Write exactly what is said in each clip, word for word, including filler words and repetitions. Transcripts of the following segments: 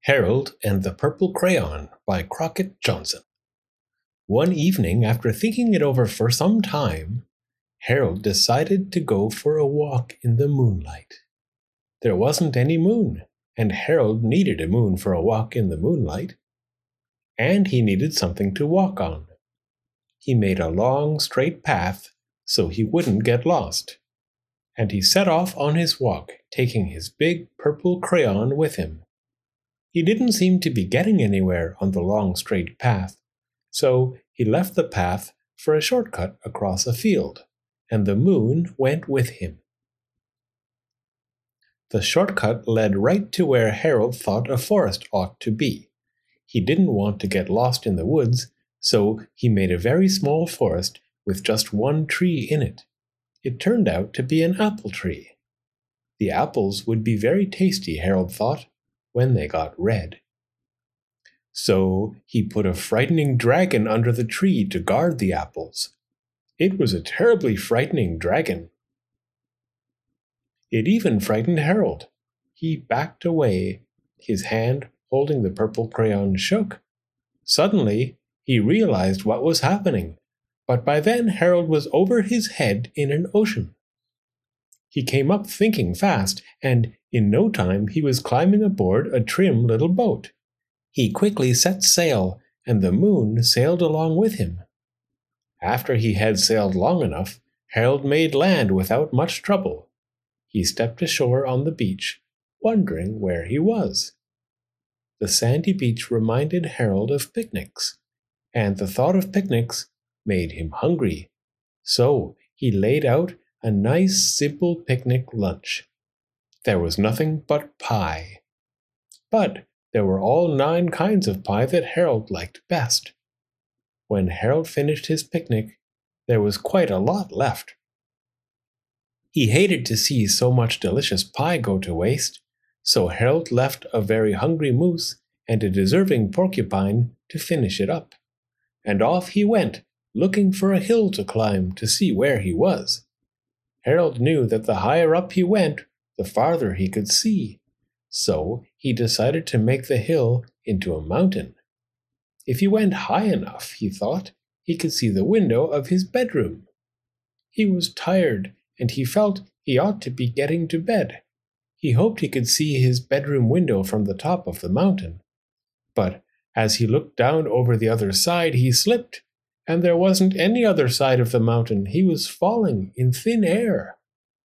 Harold and the Purple Crayon by Crockett Johnson. One evening, after thinking it over for some time, Harold decided to go for a walk in the moonlight. There wasn't any moon, and Harold needed a moon for a walk in the moonlight. And he needed something to walk on. He made a long, straight path so he wouldn't get lost. And he set off on his walk, taking his big purple crayon with him. He didn't seem to be getting anywhere on the long straight path, so he left the path for a shortcut across a field, and the moon went with him. The shortcut led right to where Harold thought a forest ought to be. He didn't want to get lost in the woods, so he made a very small forest with just one tree in it. It turned out to be an apple tree. The apples would be very tasty, Harold thought, when they got red. So he put a frightening dragon under the tree to guard the apples. It was a terribly frightening dragon. It even frightened Harold. He backed away. His hand, holding the purple crayon, shook. Suddenly, he realized what was happening, but by then Harold was over his head in an ocean. He came up thinking fast, and in no time he was climbing aboard a trim little boat. He quickly set sail, and the moon sailed along with him. After he had sailed long enough, Harold made land without much trouble. He stepped ashore on the beach, wondering where he was. The sandy beach reminded Harold of picnics, and the thought of picnics made him hungry. So he laid out a nice, simple picnic lunch. There was nothing but pie. But there were all nine kinds of pie that Harold liked best. When Harold finished his picnic, there was quite a lot left. He hated to see so much delicious pie go to waste, so Harold left a very hungry moose and a deserving porcupine to finish it up. And off he went, looking for a hill to climb to see where he was. Harold knew that the higher up he went, the farther he could see, so he decided to make the hill into a mountain. If he went high enough, he thought, he could see the window of his bedroom. He was tired, and he felt he ought to be getting to bed. He hoped he could see his bedroom window from the top of the mountain. But as he looked down over the other side, he slipped, and there wasn't any other side of the mountain. He was falling in thin air.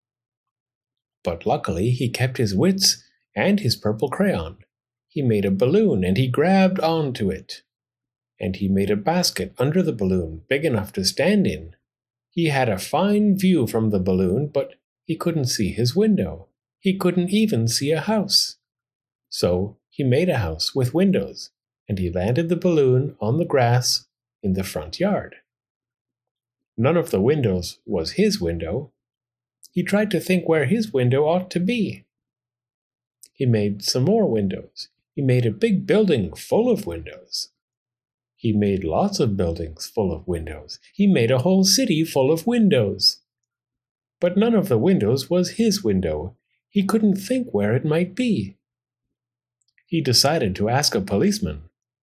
But luckily he kept his wits and his purple crayon. He made a balloon, and he grabbed onto it. And he made a basket under the balloon, big enough to stand in. He had a fine view from the balloon, but he couldn't see his window. He couldn't even see a house. So he made a house with windows, and he landed the balloon on the grass in the front yard. None of the windows was his window. He tried to think where his window ought to be. He made some more windows. He made a big building full of windows. He made lots of buildings full of windows. He made a whole city full of windows. But none of the windows was his window. He couldn't think where it might be. He decided to ask a policeman.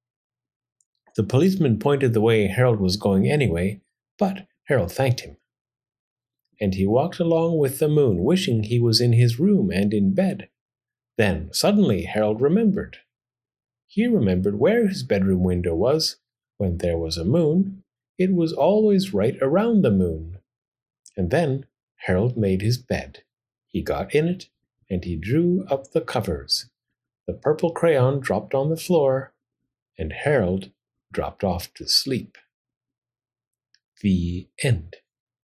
The policeman pointed the way Harold was going anyway, but Harold thanked him. And he walked along with the moon, wishing he was in his room and in bed. Then suddenly Harold remembered. He remembered where his bedroom window was. When there was a moon, it was always right around the moon. And then Harold made his bed. He got in it, and he drew up the covers. The purple crayon dropped on the floor, and Harold dropped off to sleep. The end.